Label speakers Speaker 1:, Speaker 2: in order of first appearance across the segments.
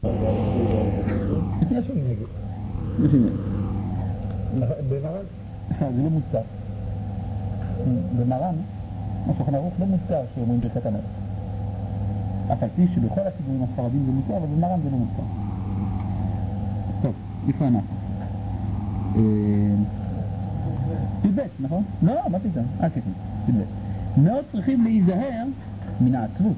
Speaker 1: לפני השם נגד. במרן? זה לא מוזכר. במרן, מה שולחן ערוך לא מוזכר שאומרים ברכת המלך. אף על פי שבכל הסידורים הספרדים זה מוזכר, אבל במרן זה לא מוזכר. טוב, איפה אנחנו? תדבק, נכון? לא, מה פתאום? אל תתן, תדבק. מאוד צריכים להיזהר מן העצבות.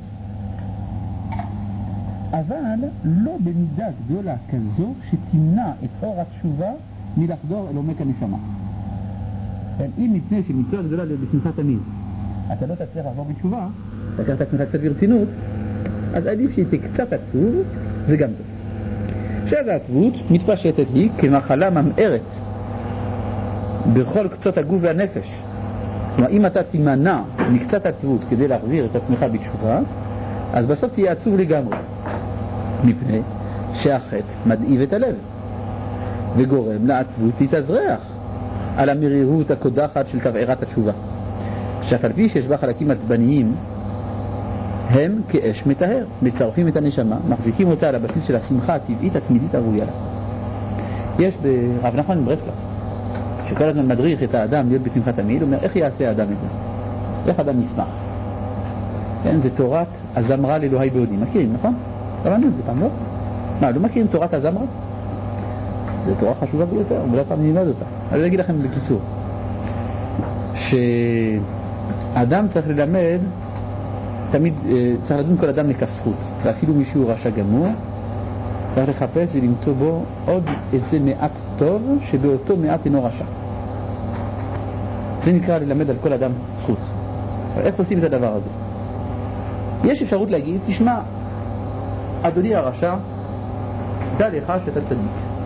Speaker 1: אבל לא במידה גדולה כזו שתמנע את אור התשובה מלחדור אל עומק הנשמה. אם מפני שמצווה גדולה להיות בשמחה תמיד, אתה לא תצליח לחזור בתשובה, תקח את עצמך קצת ברצינות, אז עדיף שתהיה קצת עצוב, זה גם טוב. שאז העצבות מתפשטת היא כמחלה ממארת בכל קצות הגוף והנפש. כלומר, אם אתה תימנע מקצת עצבות כדי להחזיר את עצמך בתשובה, אז בסוף תהיה עצוב לגמרי, מפני שהחטא מדאיב את הלב וגורם לעצבות להתאזרח על המרירות הקודחת של תבערת התשובה, שאף על פי שיש בה חלקים עצבניים, הם כאש מטהר, מצרפים את הנשמה, מחזיקים אותה על הבסיס של השמחה הטבעית התמידית הראויה לה. יש ברב נחמן מברסלב שכל הזמן מדריך את האדם להיות בשמחה תמיד, הוא אומר איך יעשה האדם את זה? איך האדם ישמח? כן, זה תורת הזמרה לאלוהי בעודי, מכירים, נכון? למדנו את זה פעם, לא? מה, לא מכירים תורת הזמרה? זו תורה חשובה ביותר, ולא פעם נלמד אותה. אני אגיד לכם בקיצור שאדם צריך ללמד, תמיד צריך לדון כל אדם לכפות, ואפילו מישהו רשע גמור צריך לחפש ולמצוא בו עוד איזה מעט טוב שבאותו מעט אינו רשע. זה נקרא ללמד על כל אדם זכות. איך עושים את הדבר הזה? יש אפשרות להגיד, תשמע, אדוני הרשע, דע לך שאתה צדיק.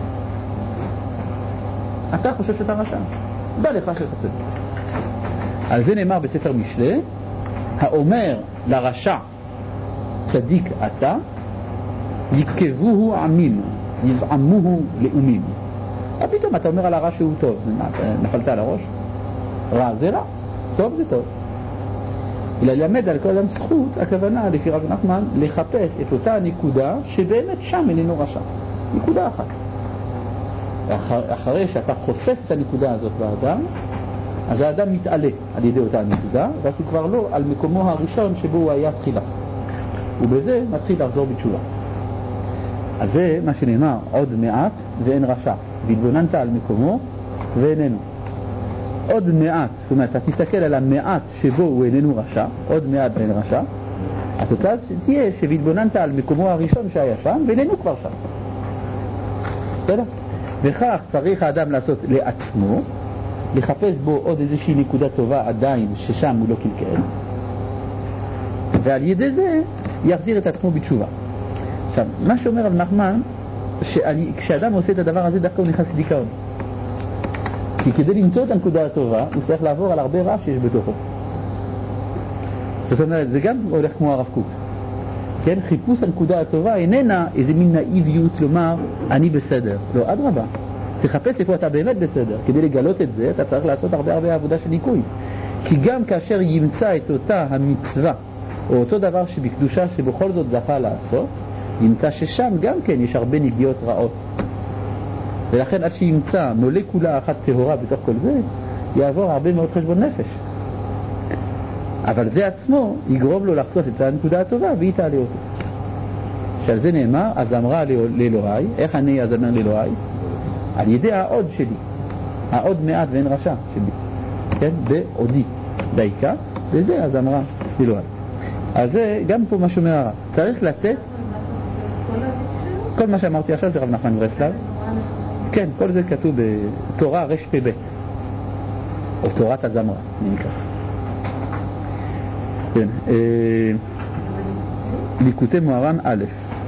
Speaker 1: אתה חושב שאתה רשע, דע לך שאתה צדיק. על זה נאמר בספר משלי, האומר לרשע צדיק אתה, יקבוהו עמים, יזעמוהו לאומים. פתאום אתה אומר על הרע שהוא טוב, זה מה, נפלת על הראש? רע זה רע, טוב זה טוב. ללמד על כל אדם זכות, הכוונה לפי רב נחמן לחפש את אותה נקודה שבאמת שם איננו רשע. נקודה אחת. אחרי שאתה חושף את הנקודה הזאת באדם, אז האדם מתעלה על ידי אותה נקודה, ואז הוא כבר לא על מקומו הראשון שבו הוא היה תחילה. ובזה מתחיל לחזור בתשובה. אז זה מה שנאמר, עוד מעט ואין רשע. והתבוננת על מקומו ואיננו. עוד מעט, זאת אומרת, אתה תסתכל על המעט שבו הוא איננו רשע, עוד מעט ואין רשע, התוצאה תהיה שהתבוננת על מקומו הראשון שהיה שם ואיננו כבר שם. בסדר? וכך צריך האדם לעשות לעצמו, לחפש בו עוד איזושהי נקודה טובה עדיין ששם הוא לא קלקל, ועל ידי זה יחזיר את עצמו בתשובה. עכשיו, מה שאומר רב נחמן, כשאדם עושה את הדבר הזה דווקא הוא נכנס לדיכאון. כי כדי למצוא את הנקודה הטובה, הוא צריך לעבור על הרבה רע שיש בתוכו. זאת אומרת, זה גם הולך כמו הרב קוק. כן? חיפוש הנקודה הטובה איננה איזה מין נאיביות לומר, אני בסדר. לא, אדרבה. תחפש איפה אתה באמת בסדר. כדי לגלות את זה, אתה צריך לעשות הרבה עבודה של ניקוי. כי גם כאשר ימצא את אותה המצווה, או אותו דבר שבקדושה שבכל זאת זכה לעשות, ימצא ששם גם כן יש הרבה נגיעות רעות. ולכן עד שימצא מולקולה אחת טהורה בתוך כל זה, יעבור הרבה מאוד חשבון נפש. אבל זה עצמו יגרום לו לחשוף את הנקודה הטובה והיא תעלה אותו. שעל זה נאמר, אז אמרה לאלוהי, איך אני אז אמר לאלוהי? על ידי העוד שלי, העוד מעט ואין רשע שלי, כן? בעודי דייקה, וזה אז אמרה לאלוהי. אז זה גם פה מה שאומר הרב, צריך לתת, כל מה שאמרתי עכשיו זה רב נחמן מברסלב, כן, כל זה כתוב בתורה רש"פ, או תורת הזמרה, נקרא. כן, ליקוטי מוהר"ן א'.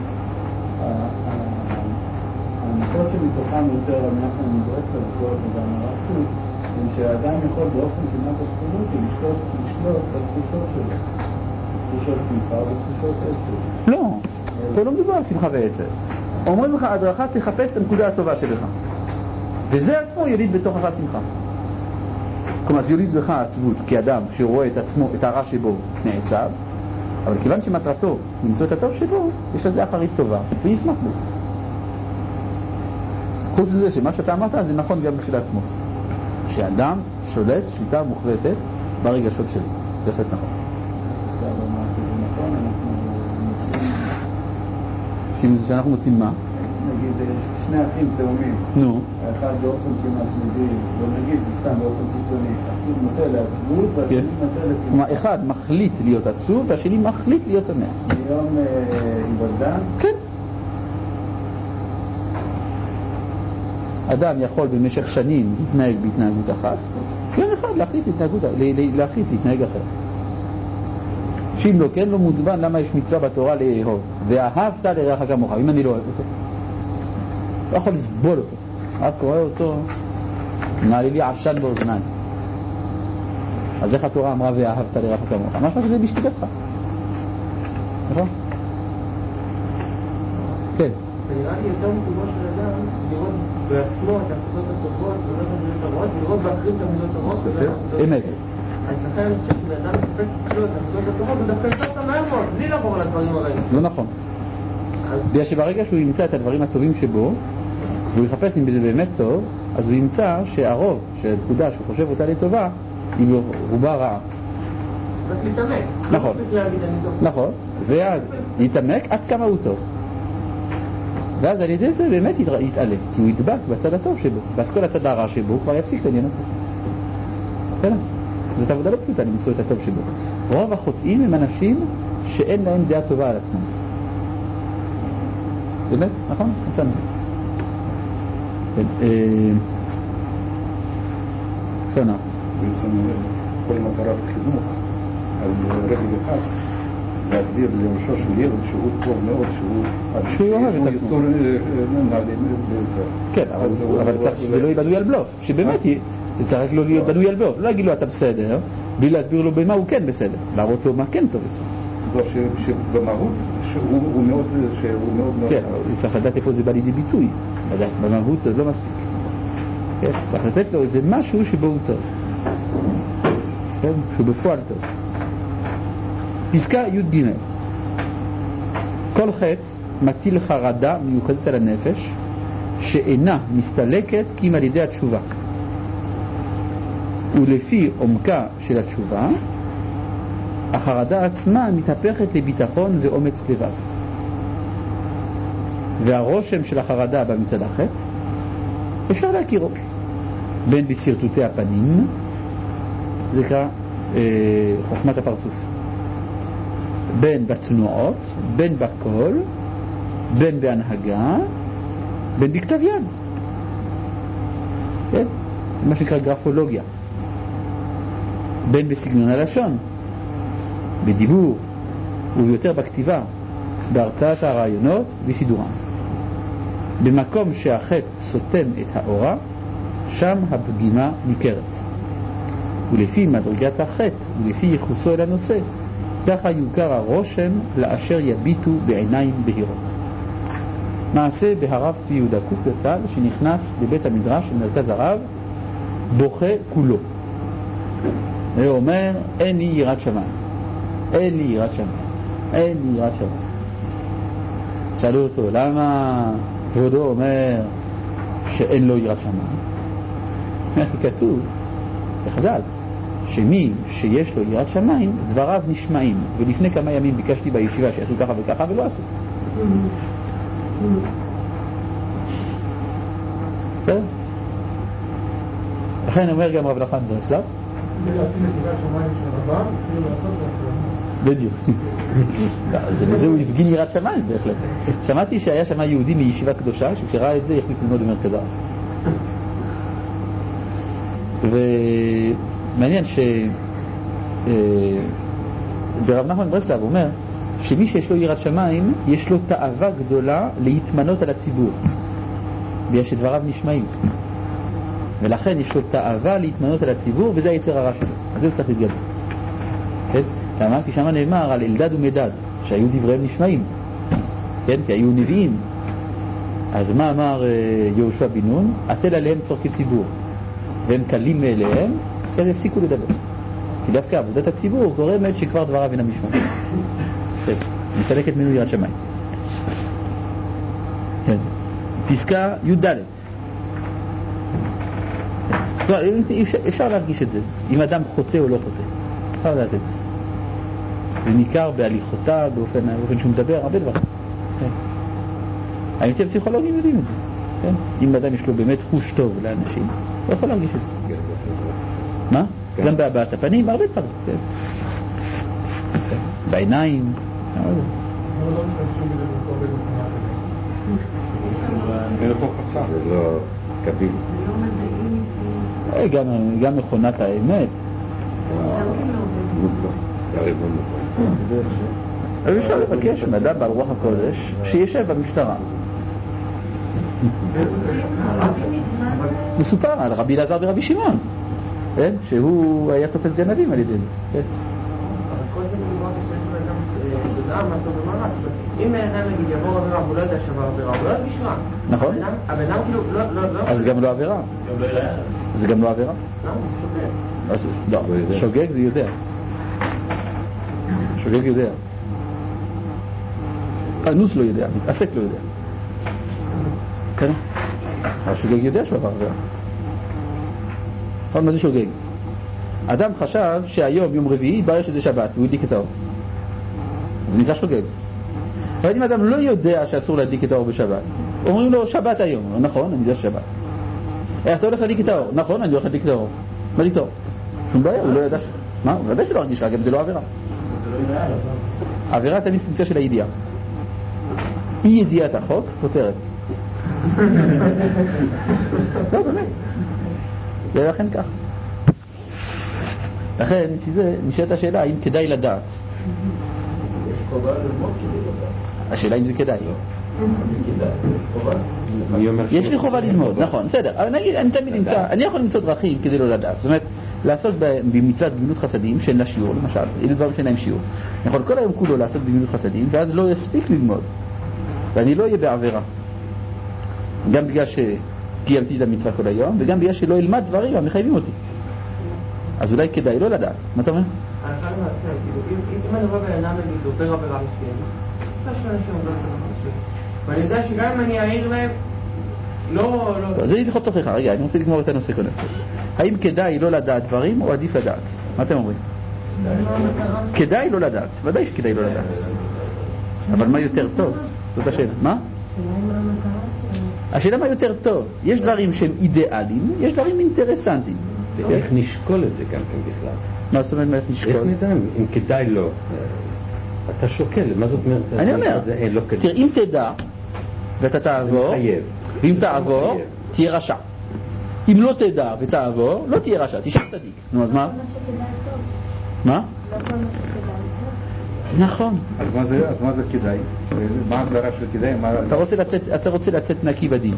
Speaker 2: הנקודות שמתוכם יותר רב נחמן מברסלב ותורת הזמרה הם שהאדם יכול באופן כמעט אבסולוטי לשלוט בתחושות שלו, תחושות שמחה ותחושות עצב.
Speaker 1: לא, פה לא מדובר על שמחה ועצב. אומרים לך, הדרכה תחפש את הנקודה הטובה שלך, וזה עצמו יוליד בתוכך שמחה. כלומר, זה יוליד לך עצבות כאדם שרואה את עצמו, את הרע שבו נעצב, אבל כיוון שמטרתו למצוא את הטוב שבו, יש לזה אחרית טובה, וישמח בזה. חוץ מזה שמה שאתה אמרת זה נכון גם בשביל עצמו. שאדם שולט שליטה מוחלטת ברגשות שלי. זה בהחלט נכון.
Speaker 2: זה נכון,
Speaker 1: שאנחנו מוצאים מה?
Speaker 2: נגיד, שני אחים תאומים.
Speaker 1: נו.
Speaker 2: האחד באופן כמעט מדי, לא נגיד, סתם באופן קיצוני, עצוב נוטה לעצבות, והשני נוטה לשמחה.
Speaker 1: כלומר, אחד מחליט להיות עצוב, והשני מחליט להיות שמח.
Speaker 2: מיום היוולדם?
Speaker 1: כן. אדם יכול במשך שנים להתנהג בהתנהגות אחת, יום אחד להחליט להתנהג אחרת. שאם לא כן, לא מודבן למה יש מצווה בתורה לאהוב. ואהבת לרעך כמוך. אם אני לא אוהב אותו, לא יכול לסבול אותו. רק רואה אותו, נעלי לי עשן באוזניים. אז איך התורה אמרה ואהבת לרעך כמוך? משהו שזה בשתיקתך. נכון? כן.
Speaker 3: זה נראה לי יותר מטובו של אדם לראות בעצמו את המידות הטובות ולא את המידות הרעות, ולראות באחרים את המידות הרעות.
Speaker 1: אמת.
Speaker 3: אז לכן אני חושב שבאדם מחפש אצלו את המידות הטובות, הוא דווקא יצא אותם מהר מאוד, בלי לעבור על הדברים הרעים.
Speaker 1: לא נכון. בגלל שברגע שהוא ימצא את הדברים הטובים שבו, והוא יחפש אם זה באמת טוב, אז הוא ימצא שהרוב, שהנקודה שהוא חושב אותה לטובה, היא רובה רעה.
Speaker 3: צריך להתעמק.
Speaker 1: נכון. נכון. ואז יתעמק עד כמה הוא טוב. ואז על ידי זה באמת יתעלה, כי הוא ידבק בצד הטוב שבו, ואז כל הצד הרע שבו כבר יפסיק לעניין אותו. בסדר? זאת עבודה לא פשוטה למצוא את הטוב שבו. רוב החוטאים הם אנשים שאין להם דעה טובה על עצמם. באמת? נכון? מצאנו. שונה.
Speaker 2: בעצם כל מטרת חינוך על רגל אחד להגדיר לראשו של ילד שהוא טוב מאוד,
Speaker 1: שהוא אוהב את עצמו. כן, אבל צריך שזה לא יהיה בנוי על בלוף. שבאמת זה צריך לא להיות בנוי על בלוף. לא להגיד לו אתה בסדר, בלי להסביר לו במה הוא כן בסדר. להראות לו מה כן טוב אצלו.
Speaker 2: שבמהות הוא מאוד
Speaker 1: כן, הוא צריך לדעת איפה זה בא לידי ביטוי. במהות זה לא מספיק. צריך לתת לו איזה משהו שבו הוא טוב. שהוא בפועל טוב. פסקה י' ג' כל חטא מטיל חרדה מיוחדת על הנפש שאינה מסתלקת כי אם על ידי התשובה, ולפי עומקה של התשובה החרדה עצמה מתהפכת לביטחון ואומץ לבב, והרושם של החרדה בא מצד החטא אפשר להכירו בין בסרטוטי הפנים, זה נקרא חוכמת הפרצוף, בין בתנועות, בין בקול, בין בהנהגה, בין בכתב יד. כן? זה מה שנקרא גרפולוגיה. בין בסגנון הלשון, בדיבור, ויותר בכתיבה, בהרצאת הרעיונות וסידורם. במקום שהחטא סותם את האורה, שם הפגימה ניכרת. ולפי מדרגת החטא ולפי ייחוסו אל הנושא, ככה יוכר הרושם לאשר יביטו בעיניים בהירות. מעשה בהרב צבי יהודה קוק זצ"ל שנכנס לבית המדרש של מרכז הרב בוכה כולו. הוא אומר אין לי יראת שמיים, אין לי יראת שמיים, אין לי יראת שמיים. שאלו אותו למה כבודו אומר שאין לו יראת שמיים? כי כתוב בחז"ל שמי שיש לו יראת שמיים דבריו נשמעים, ולפני כמה ימים ביקשתי בישיבה שיעשו ככה וככה ולא עשו. בסדר? לכן אומר גם רב נחמן ברסלב בדיוק. לזה הוא הפגין יראת שמיים בהחלט. שמעתי שהיה שם יהודי מישיבה קדושה שכשראה את זה יחליט ללמוד במרכז הרב. ומעניין ברב נחמן ברסלב אומר שמי שיש לו יראת שמיים יש לו תאווה גדולה להתמנות על הציבור בגלל שדבריו נשמעים, ולכן יש לו תאווה להתמנות על הציבור, וזה היצר הרע שלו, אז זה צריך להתגבר. כן? למה? כי שמה נאמר על אלדד ומדד שהיו דבריהם נשמעים, כן? כי היו נביאים. אז מה אמר יהושע בן נון? אתל עליהם צורכי ציבור והם קלים מאליהם, אז הפסיקו לדבר, כי דווקא עבודת הציבור גורמת שכבר דבריו אינם נשמעים. כן, מסלקת ממנו יראת שמיים. כן. פסקה י"ד. אפשר להרגיש את זה, אם אדם חוטא או לא חוטא. אפשר לדעת את זה. זה ניכר בהליכותיו, באופן שהוא מדבר, הרבה דברים. כן. האמת פסיכולוגים יודעים את זה. כן? אם אדם יש לו באמת חוש טוב לאנשים, הוא יכול להרגיש את זה. מה? גם בהבעת הפנים, הרבה דברים. כן. בעיניים.
Speaker 4: זה לא קביל.
Speaker 1: גם מכונת האמת. אבל אפשר לבקש מאדם בעל רוח הקודש שישב במשטרה. מסופר על רבי אלעזר ורבי שמעון, שהוא היה תופס גנבים על ידי זה.
Speaker 3: אם האדם נגיד יעבור עבירה והוא לא יודע שעבר עבירה, הוא לא ירגיש רע.
Speaker 1: נכון.
Speaker 3: הבן כאילו לא...
Speaker 1: אז זה גם לא עבירה. זה גם לא עבירה.
Speaker 3: לא,
Speaker 1: שוגג. לא, שוגג זה יודע. שוגג יודע. אנוס לא יודע, מתעסק לא יודע. כן? השוגג יודע שהוא עבר עבירה. מה זה שוגג? אדם חשב שהיום, יום רביעי, התברר שזה שבת, והוא הדליק את האור. זה נקרא שוגג. אבל אם אדם לא יודע שאסור להדליק את האור בשבת, אומרים לו שבת היום. נכון, אני יודע שבת. אתה הולך להדליק את האור. נכון, אני הולך להדליק את האור. מה להדליק את האור? שום בעיה, הוא לא ידע מה? הוא ידע שלא הרגיש רע, גם זה לא עבירה. עבירה תמיד פונקציה של הידיעה. אי ידיעת החוק פותרת. לא, באמת. ולכן כך. לכן, שזה נשאלת השאלה האם כדאי לדעת. השאלה אם זה כדאי. יש לי חובה ללמוד, נכון, בסדר. אבל נגיד, אני יכול למצוא דרכים כדי לא לדעת. זאת אומרת, לעסוק במצוות גמילות חסדים שאין לה שיעור, למשל. אלה דברים שאין להם שיעור. יכול כל היום כולו לעסוק בגמילות חסדים, ואז לא יספיק ללמוד. ואני לא אהיה בעבירה. גם בגלל שקיימתי את המצווה כל היום, וגם בגלל שלא אלמד דברים המחייבים אותי. אז אולי כדאי לא לדעת. מה אתה אומר?
Speaker 3: אני חייב להציע, אם אני רואה בעינם נגיד עובר עבירה מסוימת, ואני יודע שגם אם אני אעיר להם, לא...
Speaker 1: זה לפחות תוכחה. רגע, אני רוצה לגמור את הנושא קודם. האם כדאי לא לדעת דברים או עדיף לדעת? מה אתם אומרים? כדאי לא לדעת. ודאי שכדאי לא לדעת. אבל מה יותר טוב? זאת השאלה. מה? השאלה מה יותר טוב. יש דברים שהם אידיאליים, יש דברים אינטרסנטיים.
Speaker 4: איך נשקול את זה גם כן בכלל?
Speaker 1: מה זאת אומרת נשקול?
Speaker 4: איך נדע אם כדאי לא? אתה שוקל, מה זאת אומרת?
Speaker 1: אני אומר, תראה, אם תדע ואתה תעבור, ואם תעבור, תהיה רשע. אם לא תדע ותעבור, לא תהיה רשע, תשאר צדיק. נו, אז מה? מה? נכון.
Speaker 2: אז מה זה כדאי? מה ההגדרה של כדאי?
Speaker 1: אתה רוצה לצאת נקי בדין.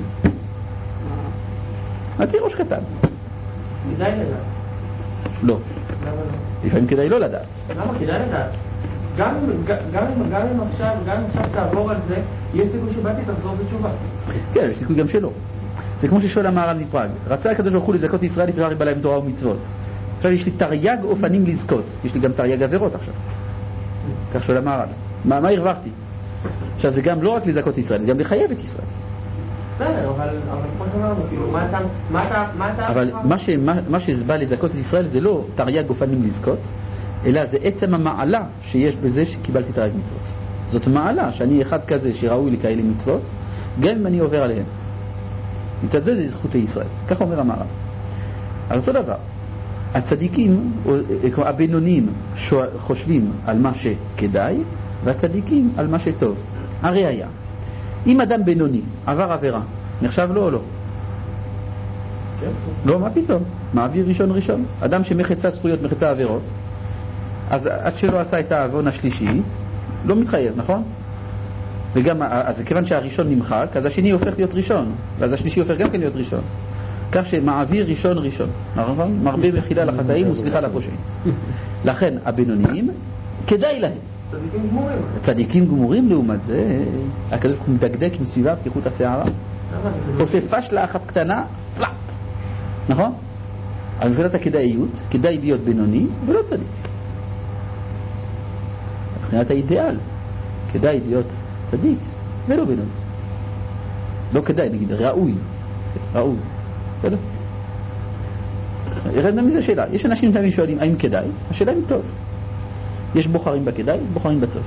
Speaker 1: נקי ראש קטן.
Speaker 3: כדאי לדעת.
Speaker 1: לא.
Speaker 3: למה לא?
Speaker 1: לפעמים כדאי לא לדעת.
Speaker 3: למה? כדאי לדעת. גם אם עכשיו תעבור על זה, יש סיכוי שבאתי תחזור בתשובה.
Speaker 1: כן, יש סיכוי גם שלא. זה כמו ששואל המהר"ל מפראג. רצה הקדוש ברוך הוא לזכות ישראל לפני ריבה להם תורה ומצוות. עכשיו יש לי תרי"ג אופנים לזכות. יש לי גם תרי"ג עבירות עכשיו. כך שואל המהר"ל. מה הרווחתי? עכשיו זה גם לא רק לזכות ישראל, זה גם לחייב את ישראל.
Speaker 3: בסדר, אבל כמו שאמרנו, כאילו, מה אתה...
Speaker 1: אבל מה שבא לזכות את ישראל זה לא תרי"ג אופנים לזכות, אלא זה עצם המעלה שיש בזה שקיבלתי תרי"ג מצוות. זאת מעלה שאני אחד כזה שראוי לכאלה מצוות, גם אם אני עובר עליהם. מצד זה זכות לישראל. כך אומר המהר"ל. אבל אותו דבר, הצדיקים, הבינוניים חושבים על מה שכדאי, והצדיקים על מה שטוב. הראיה, אם אדם בינוני עבר עבירה, נחשב לו או לא? לא, מה פתאום? מעביר ראשון. אדם שמחצה זכויות, מחצה עבירות, אז עד שלא עשה את העוון השלישי, לא מתחייב, נכון? וגם, אז כיוון שהראשון נמחק, אז השני הופך להיות ראשון, ואז השלישי הופך גם כן להיות ראשון. כך שמעביר ראשון. נכון? מרבה מחילה לחטאים וסליחה לפושעים. לכן, הבינוניים, כדאי להם. צדיקים גמורים לעומת זה, הקדוש ברוך הוא מדקדק עם סביבה כחוט השערה. עושה פשלה אחת קטנה, פלאפ. נכון? אבל מבחינת הכדאיות, כדאי להיות בינוני ולא צדיק. מבחינת האידיאל, כדאי להיות צדיק ולא בינוני. לא כדאי, נגיד, ראוי. ראוי. בסדר? ירדנו מזה שאלה. יש אנשים תמיד שואלים האם כדאי? השאלה אם טוב. יש בוחרים בכדאי, בוחרים בטוב.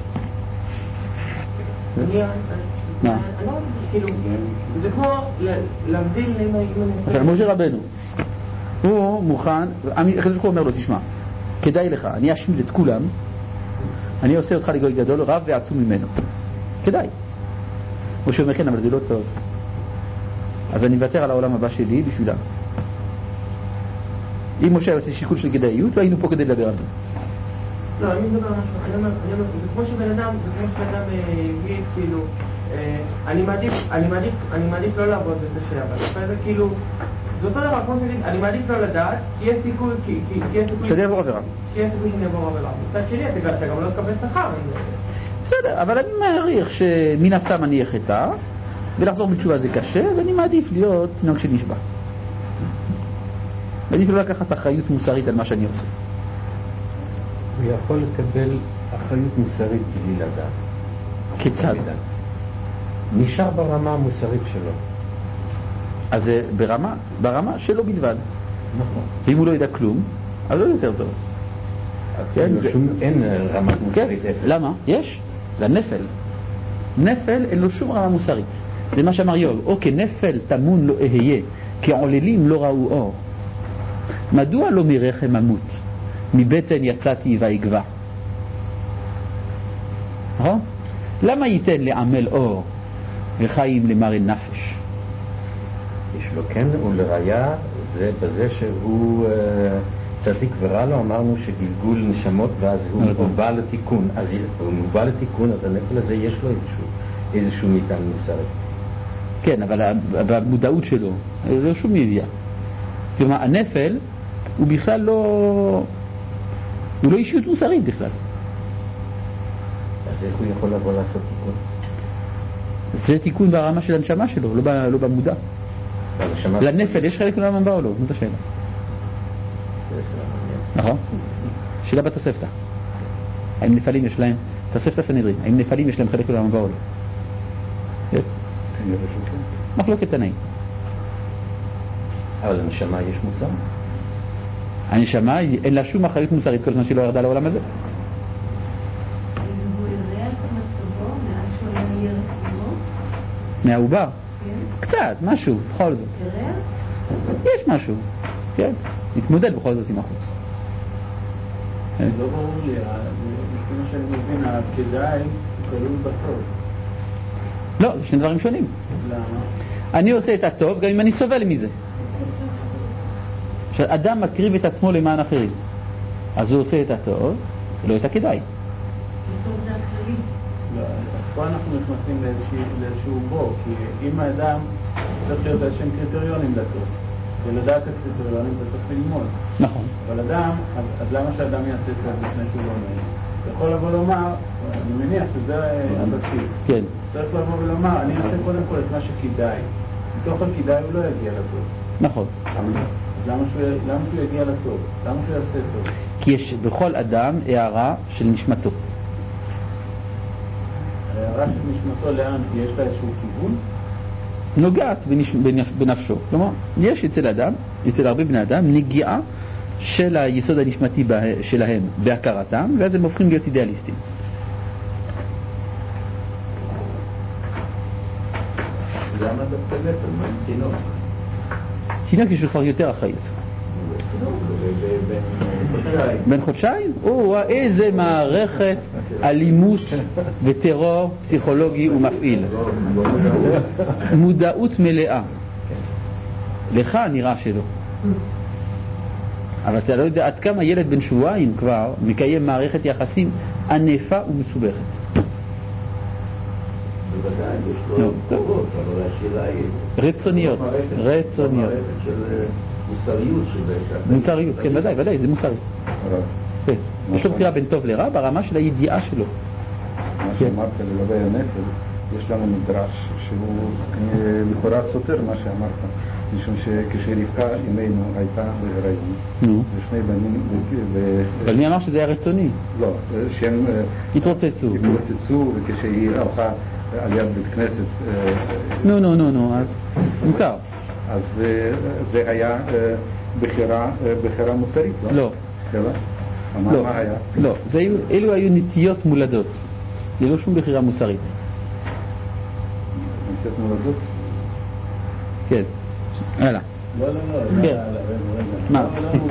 Speaker 1: מה?
Speaker 3: זה כמו להבדיל
Speaker 1: עכשיו, משה רבנו, הוא מוכן, אחרי זה הוא אומר לו, תשמע, כדאי לך, אני אשמיד את כולם, אני עושה אותך לגוי גדול, רב ועצום ממנו. כדאי. משה אומר, כן, אבל זה לא טוב. אז אני מוותר על העולם הבא שלי בשבילם. אם משה עושה שיקול של כדאיות, לא היינו פה כדי לדבר על זה.
Speaker 3: לא, אני מדבר על משהו, אני אומר, זה כמו שבן אדם יגיד, כאילו, אני מעדיף לא לעבוד בזה שעבד, זה כאילו, זה אותו דבר, כמו שנגיד, אני מעדיף לא לדעת, כי יש סיכוי,
Speaker 1: שאני אעבור עבירה.
Speaker 3: כי יש סיכוי שאני אעבור עבירה. מצד שני, אתה גם לא תקבל שכר.
Speaker 1: בסדר, אבל אני מעריך שמן הסתם אני אחטא, ולחזור בתשובה זה קשה, אז אני מעדיף להיות תינוק שנשבע. מעדיף לא לקחת אחריות מוסרית על מה שאני עושה.
Speaker 4: הוא יכול לקבל אחריות מוסרית בלי לדעת.
Speaker 1: כיצד?
Speaker 4: נשאר ברמה המוסרית שלו.
Speaker 1: אז זה ברמה שלו בלבד.
Speaker 4: נכון.
Speaker 1: ואם הוא לא ידע כלום, אז לא יותר טוב.
Speaker 4: אין רמה מוסרית.
Speaker 1: למה? יש. לנפל. נפל אין לו שום רמה מוסרית. זה מה שאמר יוב. או כנפל תמון לא אהיה, כעוללים לא ראו אור. מדוע לא מרחם אמות? מבטן יצאתי ואגבה. נכון? למה ייתן לעמל אור וחיים למראה נפש?
Speaker 4: יש לו כן, ולראיה זה בזה שהוא צדיק ורע לו, אמרנו שגלגול נשמות ואז הוא בא לתיקון. אז הוא בא לתיקון, אז הנפל הזה יש לו איזשהו מטען מוסרי.
Speaker 1: כן, אבל במודעות שלו לא שום ידיעה. כלומר, הנפל הוא בכלל לא... הוא לא אישיות מוסרית בכלל.
Speaker 4: אז איך הוא יכול לבוא לעשות תיקון?
Speaker 1: זה תיקון ברמה של הנשמה שלו, לא במודע. לנפל יש חלק לעולם הבא או לא? זאת השאלה. נכון? שאלה בתוספתא. האם נפלים יש להם, תוספתא סנהדרין, האם נפלים יש להם חלק לעולם הבא או לא? מחלוקת תנאים.
Speaker 4: אבל לנשמה יש מוסר?
Speaker 1: הנשמה אין לה שום אחריות מוסרית כל זמן שהיא לא ירדה לעולם הזה. מהעובר? קצת, משהו, בכל זאת. יש משהו, כן. נתמודד בכל זאת עם החוץ.
Speaker 2: לא ברור לי, לפי מה שאני מבין, הכדאי כלול בטוב.
Speaker 1: לא, זה שני דברים שונים.
Speaker 2: למה?
Speaker 1: אני עושה את הטוב גם אם אני סובל מזה. כשאדם מקריב את עצמו למען אחרים, אז הוא עושה את הטוב, לא את הכדאי.
Speaker 2: לא, אז פה אנחנו נכנסים לאיזשהו בור, כי אם האדם צריך להיות איזשהם קריטריונים לטוב, ולדעת את הקריטריונים זה צריך ללמוד.
Speaker 1: נכון.
Speaker 2: אבל אדם, אז למה שאדם יעשה טוב לפני שהוא לומד? יכול לבוא לומר, אני מניח שזה הבסיס.
Speaker 1: כן.
Speaker 2: צריך לבוא ולומר, אני אעשה קודם כל את מה שכדאי. מתוך הכדאי הוא לא יגיע לטוב.
Speaker 1: נכון.
Speaker 2: אז למה שהוא יגיע לטוב? למה שהוא יעשה טוב?
Speaker 1: כי יש בכל אדם הערה של נשמתו.
Speaker 2: הערה של נשמתו לאן? יש לה איזשהו כיוון?
Speaker 1: נוגעת בנפשו. כלומר, יש אצל אדם, אצל הרבה בני אדם, נגיעה של היסוד הנשמתי שלהם בהכרתם, ואז הם הופכים להיות אידיאליסטים.
Speaker 2: למה דווקא נפל? מה עם תינוק?
Speaker 1: תינוק יש כבר יותר אחריות. בן חודשיים? איזה מערכת אלימות וטרור פסיכולוגי הוא מפעיל. מודעות מלאה. לך נראה שלא. אבל אתה לא יודע עד כמה ילד בן שבועיים כבר מקיים מערכת יחסים ענפה ומסובכת.
Speaker 2: בוודאי, יש לו קרובות, אבל השאלה היא...
Speaker 1: רצוניות.
Speaker 2: מערכת של מוסריות.
Speaker 1: מוסריות, כן, ודאי, זה מוסרי. יש לו בחירה בין טוב לרע ברמה של הידיעה שלו.
Speaker 5: מה שאמרת לגבי הנפל, יש לנו מדרש שהוא לכאורה סותר מה שאמרת. משום שכשרבקה אמנו הייתה בהיריון, ושני בנים...
Speaker 1: אבל מי אמר שזה היה רצוני?
Speaker 5: לא, שהם
Speaker 1: התרוצצו,
Speaker 5: וכשהיא הלכה על יד בית כנסת...
Speaker 1: נו, אז מוכר.
Speaker 5: אז זה היה בחירה מוסרית, לא?
Speaker 1: לא.
Speaker 5: לא. מה היה?
Speaker 1: לא, אלו היו נטיות מולדות. זה לא שום בחירה מוסרית.
Speaker 5: נטיות מולדות?
Speaker 1: כן. הלאה.
Speaker 2: לא,
Speaker 1: כן. מה?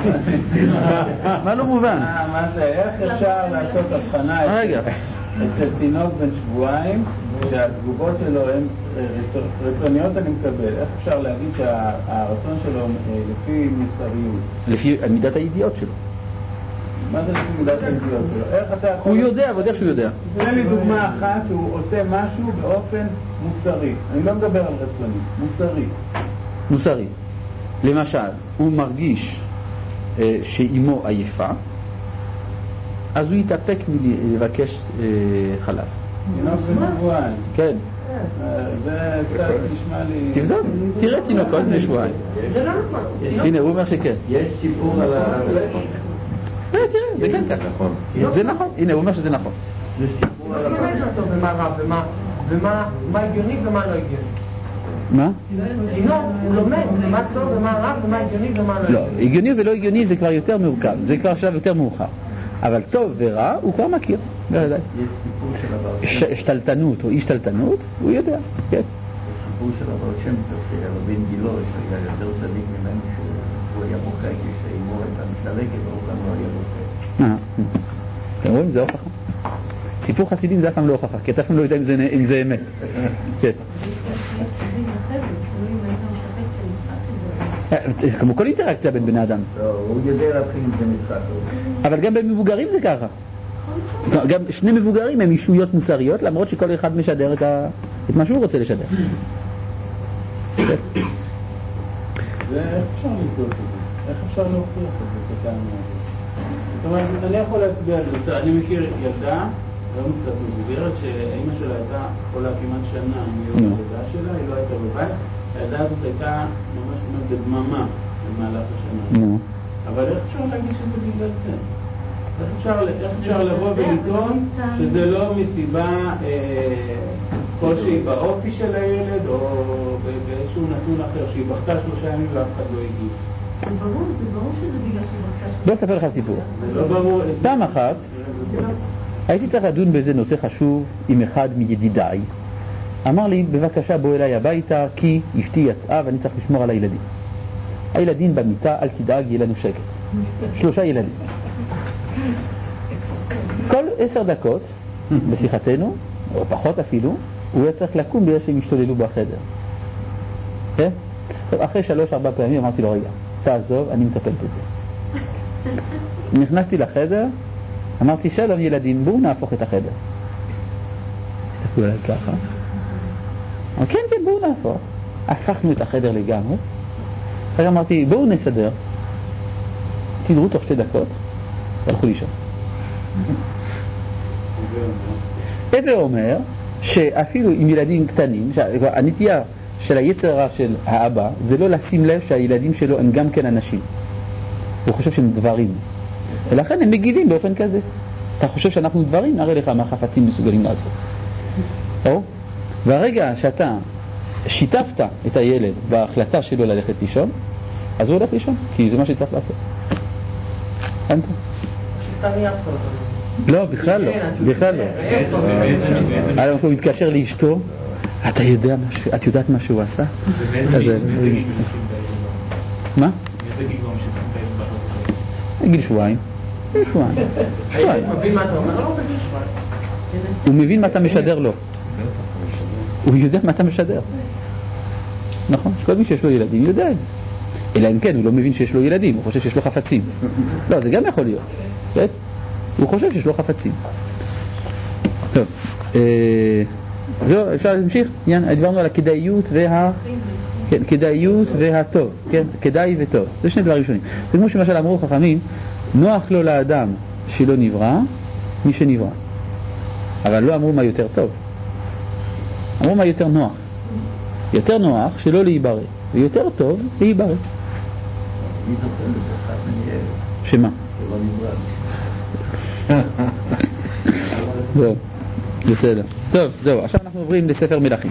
Speaker 1: מה לא מובן?
Speaker 2: מה זה? איך אפשר לעשות הבחנה אצל תינוק בן שבועיים שהתגובות שלו הן רצוניות אני מקבל? איך אפשר להגיד שהרצון שלו לפי מוסריות?
Speaker 1: לפי מידת הידיעות שלו.
Speaker 2: מה זה לפי מידת הידיעות שלו? איך אתה יכול...
Speaker 1: הוא יודע, ועוד איך שהוא יודע.
Speaker 2: תן לי דוגמה אחת שהוא עושה משהו באופן מוסרי. אני לא מדבר על רצוני, מוסרי.
Speaker 1: למשל, הוא מרגיש שאימו עייפה, אז הוא יתאפק מלבקש חלב.
Speaker 2: תינוק בן שבועיים.
Speaker 1: כן.
Speaker 2: זה קצת נשמע לי...
Speaker 1: תבדוק, תראה תינוקות בני שבועיים.
Speaker 3: זה לא נכון.
Speaker 1: הנה, הוא אומר שכן.
Speaker 4: יש סיפור על
Speaker 1: תראה, זה כן ככה. זה נכון, הנה, הוא אומר שזה נכון.
Speaker 4: יש סיפור על
Speaker 3: ומה רע, ומה הגיוני ומה לא הגיוני.
Speaker 1: מה?
Speaker 3: תינוק, הוא לומד מה טוב ומה רע ומה הגיוני ומה לא
Speaker 1: לא, הגיוני ולא הגיוני זה כבר יותר מורכב, זה כבר שלב יותר מאוחר. אבל טוב ורע הוא כבר מכיר, בוודאי.
Speaker 4: יש סיפור של הבעל
Speaker 1: השתלטנות או אי-השתלטנות, הוא יודע, כן.
Speaker 4: יש סיפור של הבעל שם טוב, שרבן גילו, שהיה יותר צדיק ממנו, שהוא היה בוכה כשאימו הייתה מסתלקת, והוא גם לא היה בוכה.
Speaker 1: אתם רואים? זה הוכחה. סיפור חסידים זה אף פעם לא הוכחה, כי אתה אף פעם לא יודע אם זה אמת. כן. כמו כל אינטראקציה בין בני אדם.
Speaker 4: הוא יודע להתחיל עם זה משחק.
Speaker 1: אבל גם במבוגרים זה ככה. גם שני מבוגרים הם אישויות מוסריות, למרות שכל אחד משדר את מה שהוא רוצה לשדר.
Speaker 2: ואיך אפשר לבדוק את זה? איך אפשר להוכיח את זה? זאת אומרת, אני יכול להצביע על זה. אני מכיר ילדה, לא קצת מבוגרת, שאמא שלה הייתה חולה כמעט שנה מיום הלידה שלה, היא לא הייתה בבית. הילדה הזאת הייתה ממש בדממה במהלך השנה. אבל איך אפשר להגיד שזה בגלל זה? איך אפשר לבוא ולטעון שזה לא מסיבה כלשהי באופי של הילד או באיזשהו נתון אחר, שהיא בכתה 3 ימים ואף אחד לא הגיע?
Speaker 6: זה ברור שזה בגלל שהיא בכתה.
Speaker 1: בוא אספר לך סיפור.
Speaker 2: זה לא ברור.
Speaker 1: פעם אחת הייתי צריך לדון באיזה נושא חשוב עם אחד מידידיי. אמר לי, בבקשה בוא אליי הביתה, כי אשתי יצאה ואני צריך לשמור על הילדים. הילדים במיטה, אל תדאג, יהיה לנו שקט. 3 ילדים. כל 10 דקות בשיחתנו, או פחות אפילו, הוא היה צריך לקום בגלל שהם השתוללו בחדר. אחרי 3-4 פעמים אמרתי לו, רגע, תעזוב, אני מטפל בזה. נכנסתי לחדר, אמרתי, שלום ילדים, בואו נהפוך את החדר. הסתכלו עליי ככה. כן, בואו נהפוך. הפכנו את החדר לגמרי. אחרי אמרתי, בואו נסדר. תדרו תוך 2 דקות, והלכו לישון. זה אומר שאפילו עם ילדים קטנים, הנטייה של היצר של האבא זה לא לשים לב שהילדים שלו הם גם כן אנשים. הוא חושב שהם דברים. ולכן הם מגיבים באופן כזה. אתה חושב שאנחנו דברים, נראה לך מה חפצים מסוגלים לעשות. והרגע שאתה שיתפת את הילד בהחלטה שלו ללכת לישון, אז הוא הולך לישון, כי זה מה שצריך לעשות. הבנת? לא, בכלל לא. בכלל לא. הוא מתקשר לאשתו, את יודעת מה שהוא עשה? מה? גיל שבועיים. הוא מבין מה אתה משדר לו. הוא יודע מה אתה משדר. נכון? כל מי שיש לו ילדים יודע את זה. אלא אם כן, הוא לא מבין שיש לו ילדים, הוא חושב שיש לו חפצים. לא, זה גם יכול להיות. הוא חושב שיש לו חפצים. טוב. זהו, אפשר להמשיך? דיברנו על הכדאיות כדאיות והטוב. כן, כדאי וטוב. זה 2 דברים שונים. זה כמו שמשל אמרו חכמים, נוח לו לאדם שלא נברא, מי שנברא. אבל לא אמרו מה יותר טוב. אמרו מה יותר נוח. יותר נוח שלא להיברא. יותר טוב להיברך.
Speaker 2: מי נותן לזה אחד מניאל?
Speaker 1: שמה?
Speaker 2: שלא נברא.
Speaker 1: זהו, בסדר. טוב, זהו, עכשיו אנחנו עוברים לספר מלכים.